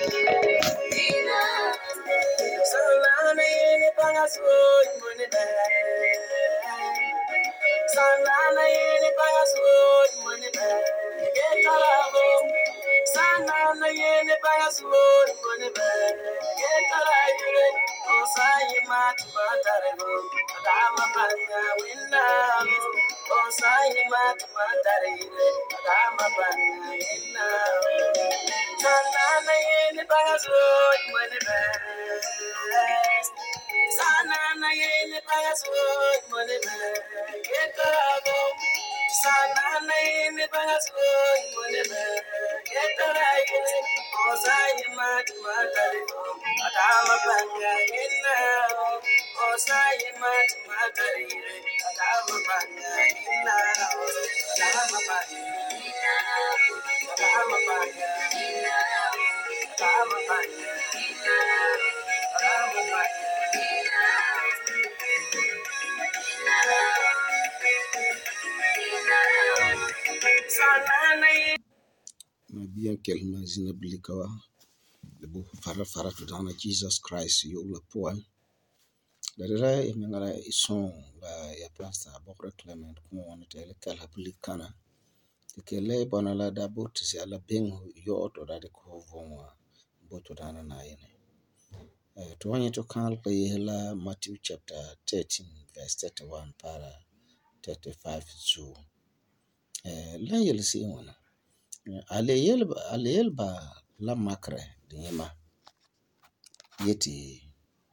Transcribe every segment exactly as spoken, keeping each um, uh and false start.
Sanana yene pangaswoy monebe. Sanana yene pangaswoy monebe. Getarabo. Sanana yene pangaswoy monebe. Getarayure. Osayi mat matarego. Adama banga winna. Osayi mat matarego. Adama banga winna. Sanana yene pangaswoy monebe. Sanana yene pangaswoy monebe. Getarabo. Sanana yene pangaswoy monebe. Getarayure. Osayi mat matarego. Adama banga winna. Osayi mat matarego. Adama banga winna. Adama banga. Adama banga. Adama banga. Adama banga. Sanana yene. Mabia kelma zina blikawa. Lebu fara fara to dana Jesus Christ yo la poa. Darira emengara ison la ya plasta bokra Clement ko wona tele kala blikana. Kele bona la da bot si ala bengo yo to da ko vonwa boto dana na yene. Eh to wani to kan ko yela Matthew chapter thirteen verse thirty-one para thirty-five to eh la yel si wona. Ale yel ale yel ba la makre dima yeti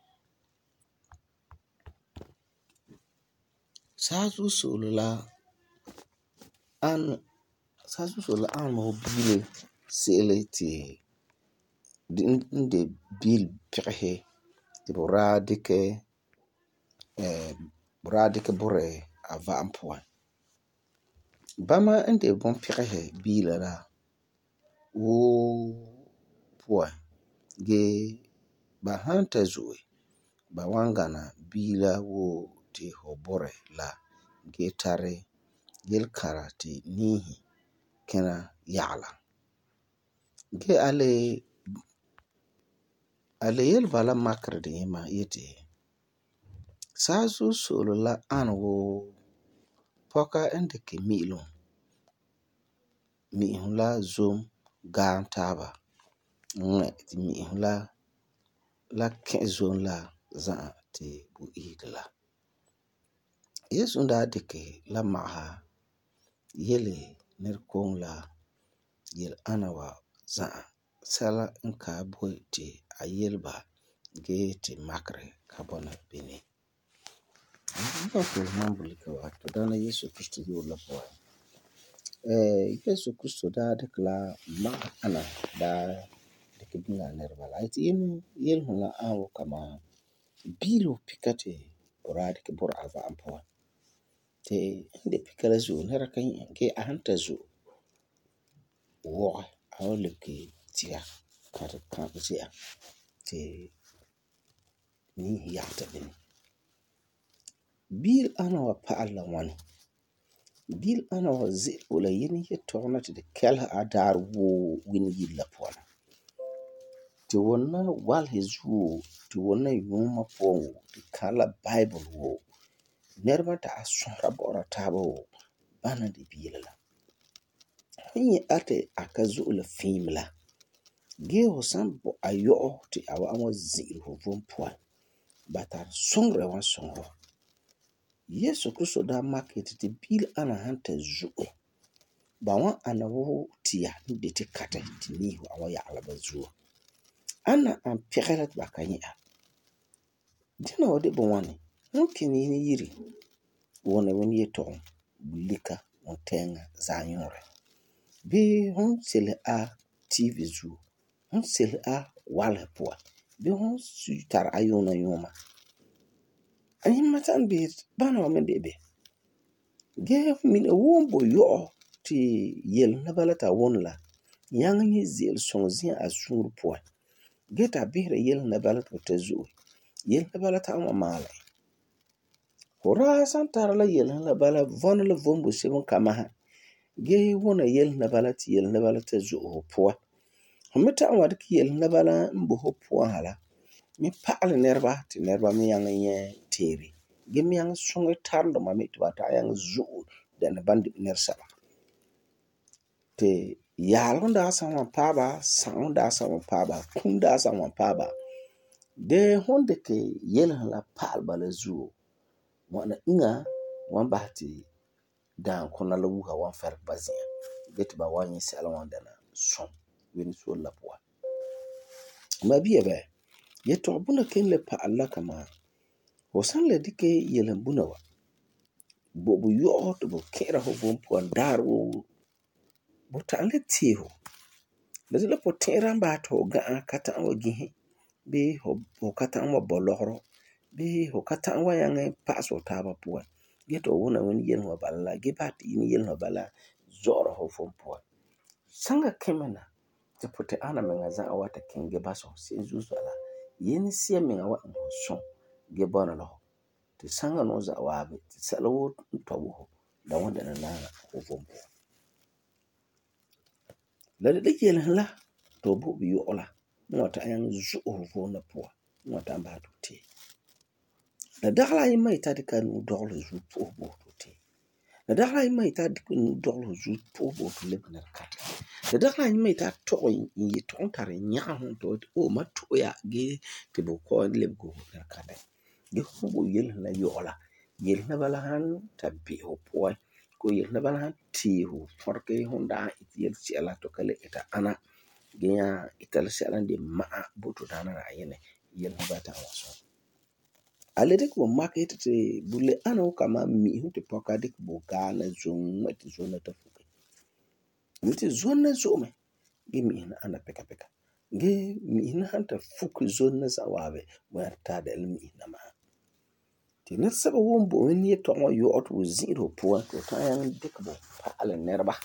sasu solula an sasu solula an mo bile sele ti de bil pehe ti boradike eh boradike bore ava ampoa bama inde bon pehe bila la wo poa ge ba hanta zuwe ba wangana bila wo ti hobore la getare yel karati nihi kena yala ge ale ale yel bala makre de yema yeti sasu solo la an wo poka ende ke milo mi hula zoom gaan taba nge ti mi hula la ke zon la za ti bu idla yesu nda deke la maha yele nerkong la yel anawa za sala nka boy ti ayelba ge ti makre kabona bini nka ko mambuli ka wa to dana Yesu Kristo yo la boy eh Yesu Kristo da dekla ma ana da deke binga nerbala iti yin yel huna awo kama bilo pikate borade ke bor ava ampo te inde pikala zo nera kan ke ahanta zo wo awle ke tia kar kan tia te ni yata bin bil ana wa paala wani bil ana wa zi wala yin ye torna te de kala adar wo win yilla pona te wonna wal hezu te wonna yuma po te kala bible wo nerba ta asura bora tabo bana de bilala hinye ate akazu la fimla ge ho sambo ayo te awa amo zi ho vompo batar songre wan songo Yesu Kristo da market te bil ana hanta zuwe ba wan ana wo tia de te kata ti ni ho awa ya alaba zuwa ana an pekala ba kanya dina wode bo wani mukini ni yiri wona woni yeto bulika montenga zanyore bi hon sele a tv zu hon sele a wala poa bi hon sutar ayona yoma ani matan bi bana wa mendebe ge min wombo yo ti yel na balata wonla yang ni zel sonzia asur poa geta bihre yel na balata tezu yel na balata ma mala hora santara la yel na bala von le vombo sebon kama ge wona yel na balati yel na balata zu poa me ta an wad ki yel na bala mbo ho puan hala mi paal nerba ti nerba mi yang nye teri ge mi yang songe tarndo ma mi tuba ta yang zu den bandi nersaba te yalon da sama paba sang da sama paba kun da sama paba de honde ke yel la paal bala zu wana inga wan bahti dan kona la wuha wan fer bazia get ba wani sala wan dana som wen so la poa ma biye be ye to buna ken le pa Allah kama ho san le dike yelan buna wa bo bu yo to bo kera ho bon po dar wo bo ta le ti ho le le po tera ba to ga kata wa gihi be ho ho kata wa bolohro be ho kata wa yang paso ta ba po ge to wona wen yen wa balla ge ba ti ni yen wa balla zoro ho fon po sanga kemena te pote ana menga za awata kenge baso sin zuzala yeni siya menga wa no son ge bona lo te sanga no za wabe te salawo ntowo da wanda na na ho fompo la de yel la to bu bi ola ngota yang zu ho na po ngota ba to te la dagla yi mai ta de kan u doglo zu po bo to te la dagla yi mai ta de kan u doglo zu po bo to le na kata la dagla yi mai ta to yi to tare nya ho to o ma to ya ge te bo ko le go na kata ge ho bo yel la yola yel na bala han tabi ho po ko yel na bala han ti ho forke honda yel ci ala to kale eta ana ge ya ital ci ala de ma bo to dana ra yene yel na bata waso ale de ko market te bule ano kama mi hu te poka de bo gana zon mati zona ta fuke miti zona zome ge mi na ana peka peka ge mi na hanta fuku zona za wabe mo ta da mi na ma ti ne saba wombo ni to mo yo otu zero po to ta yan de ko pa ale nerba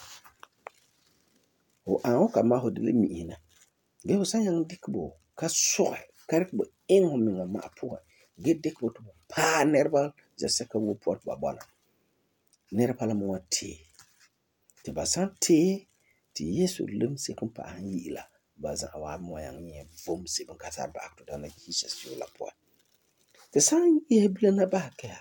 o an kama ho de mi na ge o san yan dikbo ka so karbo en ho mi ma po ge dikbo to pa nerba za saka wo port babana nerba la mo ti ti basante ti yesu lum se kon pa an yila baza awa mo yan ye vom se kon kata ba to dana jesus yo la po te san ye bla na ba ka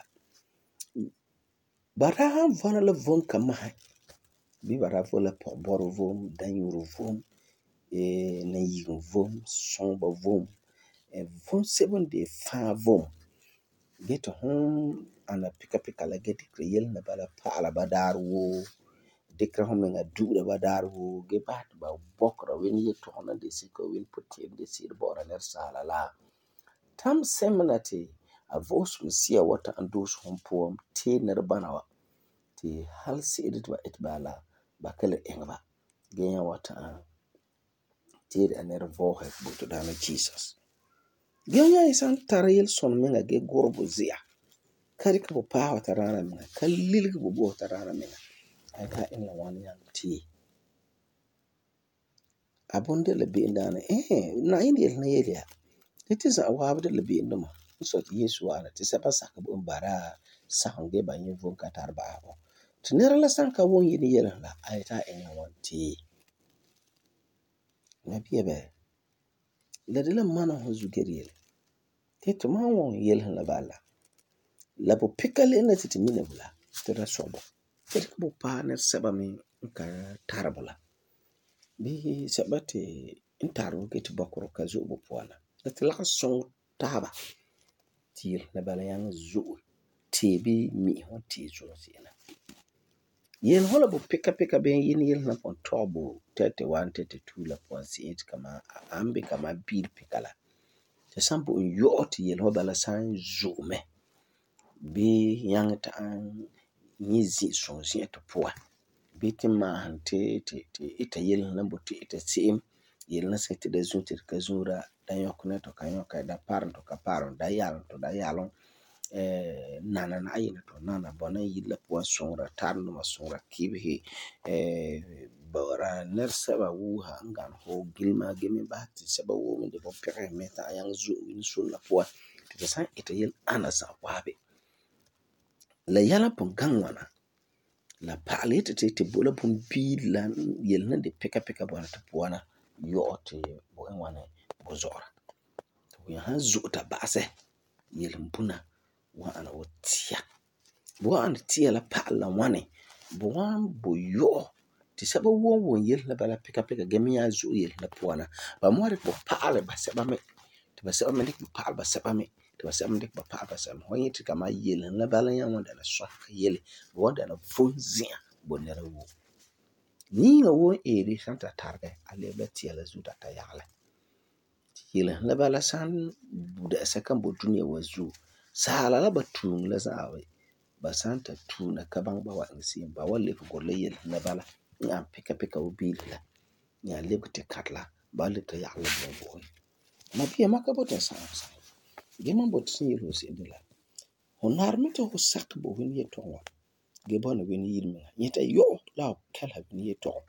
bara han vona la von kama bi bara vola po boro vom danyuru vom e na yigo vom somba vom e vom seven de fa vom get home ana pika pika la get kriyel na bala pa ala badar wo dekra home nga dura badar wo ge bat ba bokra wen ye to na de siko wen puti de sir bora ner sala la tam seminati a vos musia wata andos hompom te ner banawa ti hal si edit ba et bala ba kala engba genya wata ti aner vohe buto dana jesus genya isan tarayel son menga ge gorbo zia kari ko pa wata rana menga kalil ko bo wata rana menga ay ka en la wan yang ti abonde le be ndana eh na indi el na yelia it is a wabde le be ndoma so yesu ala ti sapa saka bo bara sange ba yin von katar ba ho tinera la sanka won yin yela la ay ta en la wan ti na biye be le de la mana ho zugeriel te to ma won yel la bala la bo pikale na titi mina bula te da sobo te ko bo pa ne saba mi ka tarabula bi sabate intaro ke to bakoro ka zo bo pona te la son taba tir na bala yang zo tebi mi ho ti zo sina yen hola bo pika pika be yin yel na on tobo thirty-one thirty-two la point eight kama ambi kama bil pikala te sampo yo ti yel ho bala san zume bi yang ta an nizi son si to poa bi ti ma hante te te ita yel na bo ti ita sim yel na se te de zunti ka zura da yokne to kan yoka da paran to ka paran da yalon to da yalon eh nana na ayina to nana bona yilla po songra tarno ma songra kibe eh bora ner saba wu ha ngan ho gilma gemi ba ti saba wu mi de bo pere meta yang zu min sulla po te san ita yel ana sa wabe la yala pon gangwana la palete te te bola pon bi la yel na de peka peka bona to poana yo te bo wane bo zora to ya han zo ta base yelin buna wa ana wotia bo an tia la pa la wane bo wan bo yo ti saba wo wo yel la bala pika pika gemi ya zo yel la puana ba mo re bo pa le ba saba me ti ba saba me dik pa ba saba me ti ba saba me dik ba pa ba saba ho yiti kama yel la bala ya wanda la so yel bo wanda na fonzia bo ne wo ni ga wo eri santa targe ale ba tia la zuta ta yale yel la bala san da sakan bo duniya wazu sala la batung la zawe ba santa tuna kabang ba wa ngsi ba wale ko golle yel la bala ya pika pika ubil la ya lebte katla ba le ta yale bo bo ma pia makabote sa sa gema bot sin yelo se de la honar mi to sak bo wen ye to wa ge bon wen yir mi yeta yo la kala wen ye to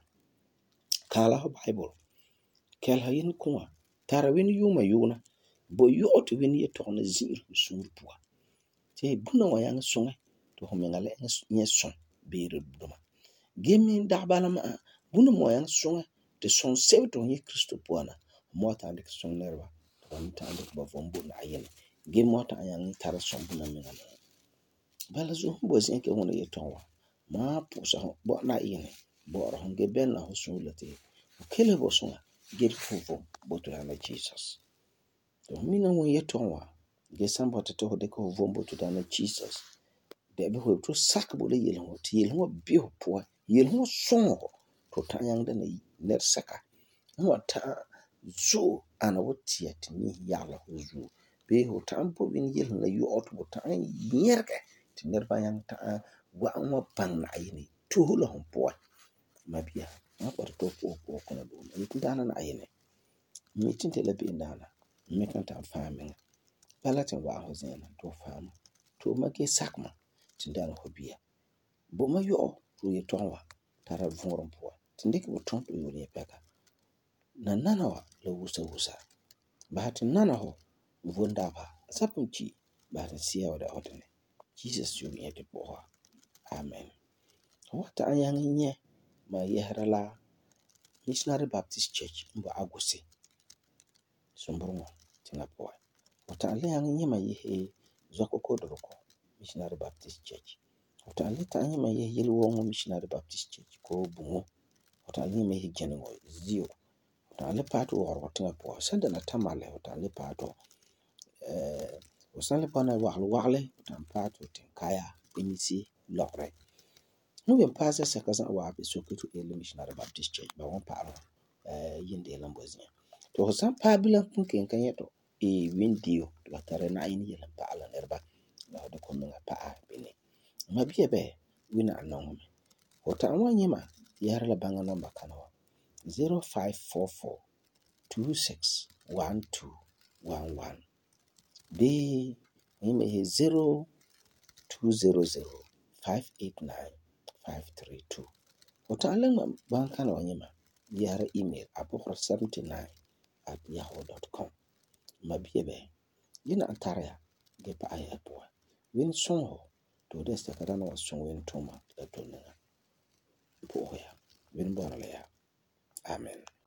kala bible kala yin kuma tara wen yuma yuna bo yo to wen ye to na zir sur puwa te buna wa yang sunga to ho mengale nye son beere duma gemi da bala ma buna mo yang sunga te son sew to ye kristo puwa na mo ta de son nerwa to mi ta de ba vombo na yen ge mo ta yang tara son buna mengale bala zo bo sin ke wona ye to wa ma pu sa bo na yen bo ro ge ben na ho sun late kele bo sunga get fofo bo to na jesus to mi na wo ye to wa ge sambo te to de ko vombo to na jesus de be ho to sak bo le yel ho ti yel ho bi ho po yel ho son to ta yang de na ner saka mo ta zo ana wo tie ti ni ya la ho zo be ho ta mpo bin yel na yu ot bo ta yerke ti ner ba yang ta wa mo pan na yini to ho lo ho po mabia ma ko to ko ko ko na do mi dana na yini mi tin te le bi dana mi kan ta famin palatin wa ho zena to fam to ma ke sakma tin dana ho bia bo ma yo to ye tonwa tara voron po tin de ko ton to yo ne peka na nana wa lo wusa wusa ba tin nana ho vonda ba sapunci ba tin siya wa da odene jesus yo ye te po amen wata ayang nye ma yehrala missionary baptist church mbo aguse sombrungo tinga po wata ayang nye ma yehe zoko kodroko missionary baptist church wata alita anye ma yehe yelwo missionary baptist church ko bungo wata anye ma yehe jengo zio wata ale pato woro tinga po sanda na tamale wata ale pato eh wasale pana wahle wahle wata pato tinkaya emisi lore no be pasa sakaza wa be sokoto ele missionary baptist church ba won pa eh yinde lambozia to san pa bila punken kan yeto e windio la tare na ini yele pa ala nerba la de ko nga pa bene ma bia be wina anon me wota anwanye ma yara la banga number kanawa zero five four four two six one two one one be ni zero two zero zero five eight nine five three two wata alan ban kana wanyema yara email apokro seventy nine at yahoo dot com mabie be yina antaria ge pa ay apo win son to desta kada no son win toma la tonga po ya win bona le ya amen.